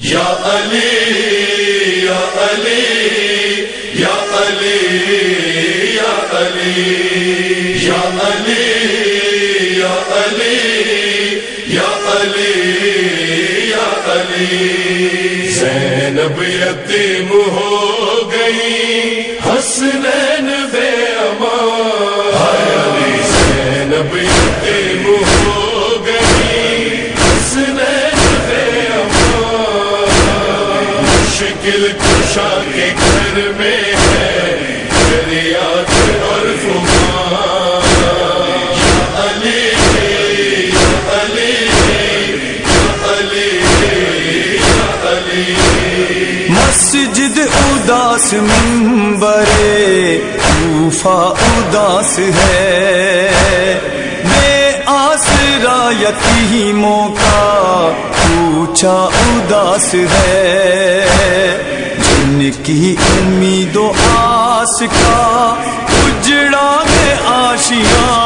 یا علی یا علی یا علی یا علی یا علی یا علی یا علی یا علی زینب یتیم ہو گئی حسنین بے امان ہائے علی زینب یتیم ہو گئی حسنین بے امان مشکل کشا کے گھر میں ہے فریاد اور فغان یا علی یا علی یا علی یا علی مسجد اداس منبر کوفہ اداس ہے بے آسرا یتیموں کا کوچہ اداس ہے جن کی امید و آس کا اجڑا ہے آشیاں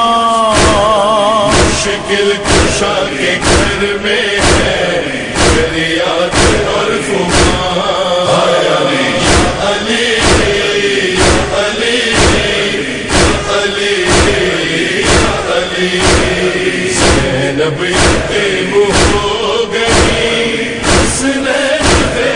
مشکل کشا کے گھر میں ہے فریاد اور فغان ہائے علی یا علی یا علی یا علی یا علی زینب یتیم ہو گئی حسنین بے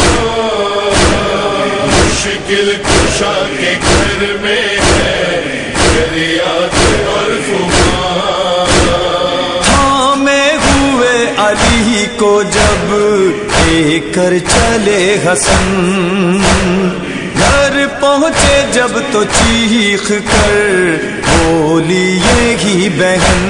امان مشکل کشا کے گھر میں ہے فریاد اور فغان تھامے ہوئے علی کو جب لے کر چلے حسن گھر پہنچے جب تو چیخ کر بولی یہی بہن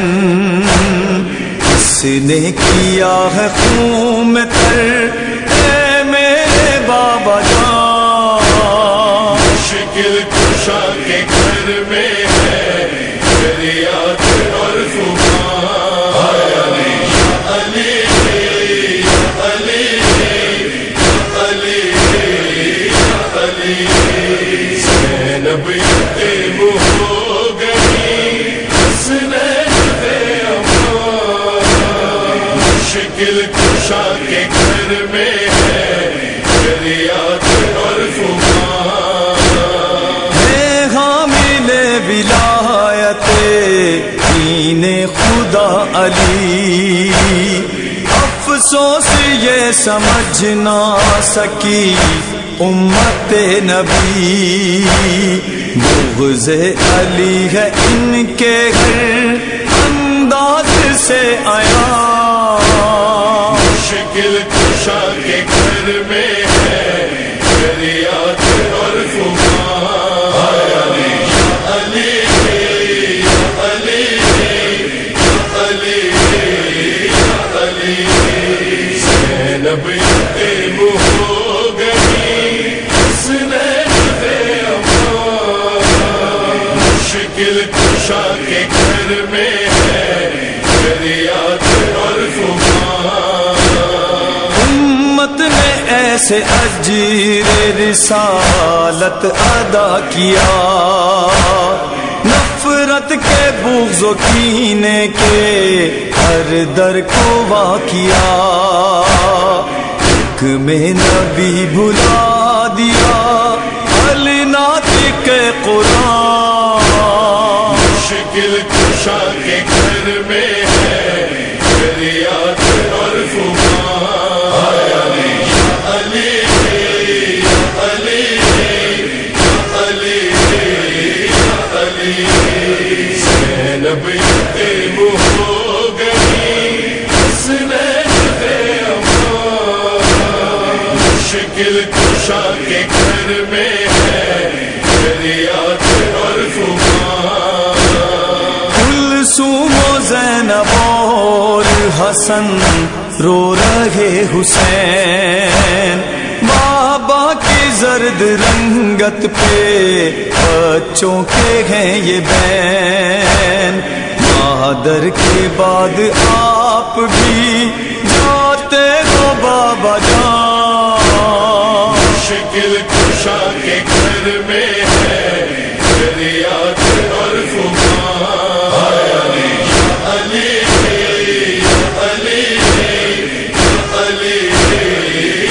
کس نے کیا ہے خون تر اے میرے بابا جان مشکل کشا کے گھر میں ہے فریاد اور فغان ہائے علی یا علی یا علی یا علی یا علی زینب یتیم ہو گئی حسنین بے امان مشکل کشا کے گھر میں ہے فریاد اور فغان ہے حامل ولایت دین خدا علی افسوس یہ سمجھ نہ سکی امت نبی بغض علی ہے ان کے گھر انداز سے آیا مشکل کشا کے گھر میں ہے فریاد اور فغان ہائے علی یا علی یا علی یا علی یا علی زینب یتیم ہو گئی حسنین بے امان مشکل کشا کے گھر میں ہے فریاد اور فغان امت نے ایسے اجر رسالت ادا کیا نفرت کے بغض و کینے کے ہر در کو واقعہ حکم نبی بھلا دیا الناطق قرآن مشکل کشا کے گھر میں ہے فریاد اور فغان ہائے علی یا علی یا علی یا علی یا علی زینب یتیم ہو گئی حسنین بے امان مشکل کشا کے گھر میں ہے فریاد اور فغان کلثوم و زینب اور حسن رو رہے حسین بابا کی زرد رنگت پہ بچوں کے ہیں یہ بین مادر کے بعد آپ بھی جاتے ہو بابا جان مشکل کشا کے گھر میں ہے فریاد اور فغان ہائے علی یا علی یا علی یا علی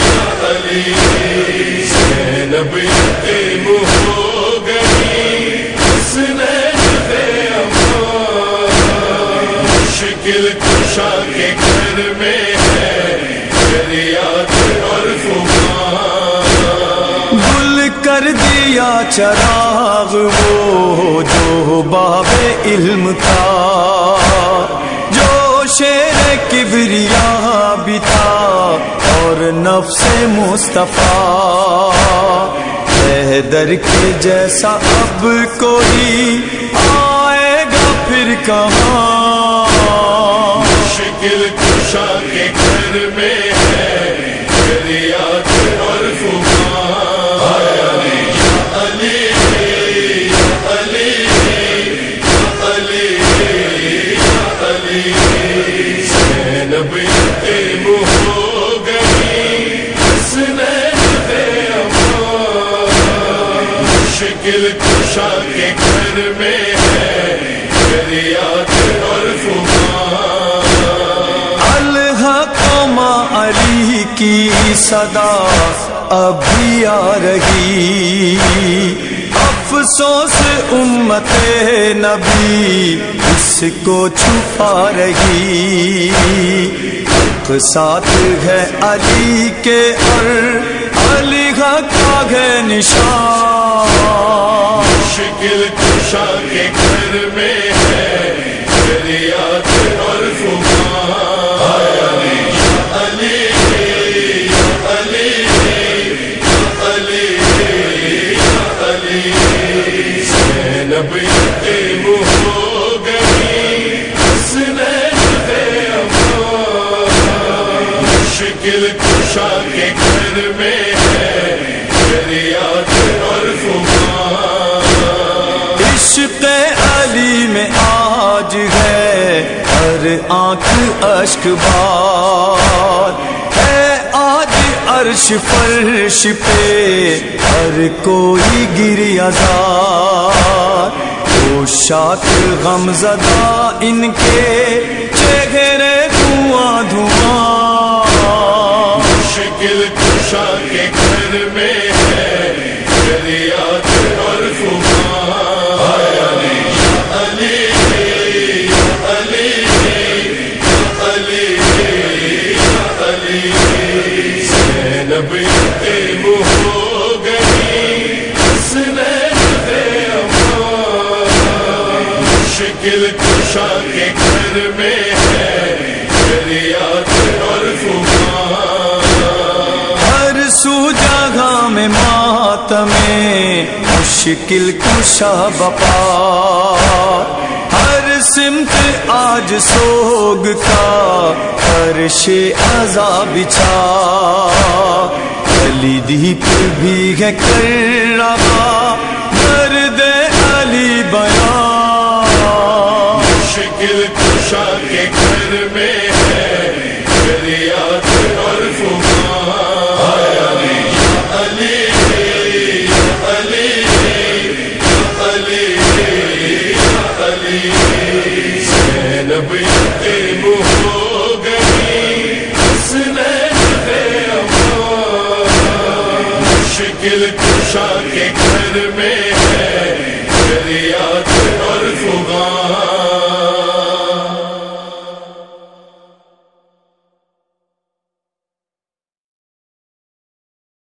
मुश्किल कुशा के घर में है तेरी याद और खुमार। गुल कर दिया चराग वो जो बाबे इल्म था, जो शेर किबरिया भी था और नफ्से मुस्तफा। हैदर के जैसा अब कोई आएगा फिर कहाँ। मुश्किल कुशा के घर में है तेरी याद और खुमार। अली अली अली अली अली ज़ैनब ते हो गई हसनैन पे अम्मा। मुश्किल कुशा के घर में है तेरी याद और खुमार। अलहक़ मा अली की सदा अभी आ रही, अफसोस उम्मते नबी इसको छुपा रही। हक़ साथ है अली के और अली हक़ का है निशान। मुश्किल कुशा के घर में है तेरी याद और खुमार। अली अली अली अली अली ज़ैनब ते हो गई हसनैन पे अम्मा। मुश्किल कुशा के घर में है तेरी याद और खुमार। इश्क़ अली में आज है हर आँख अश्क बार है। आज अर्श फर्श पे हर कोई गिरियाज़ार। वो शात गमज़दा इनके चेहरे धुआं धुआं। मुश्किल कुशा के घर में है तेरी याद और खुमार। अली अली अली अली अली ज़ैनब ते हो गई हसनैन पे अम्मा। मुश्किल कुशा के घर में है तेरी याद और खुमार। हर सू जगह में मातमे मुश्किल कुशा बपा। हर सिमत आज सोग का फर्शे अज़ाब बिछा। अली दीप भी है कर रहा दर्द अली बयां। मुश्किल कुशा के घर में है तेरी याद और खुमार। अली अली अली अली अली ज़ैनब ते हो गई हसनैन पे अम्मा। मुश्किल कुशा के घर में है तेरी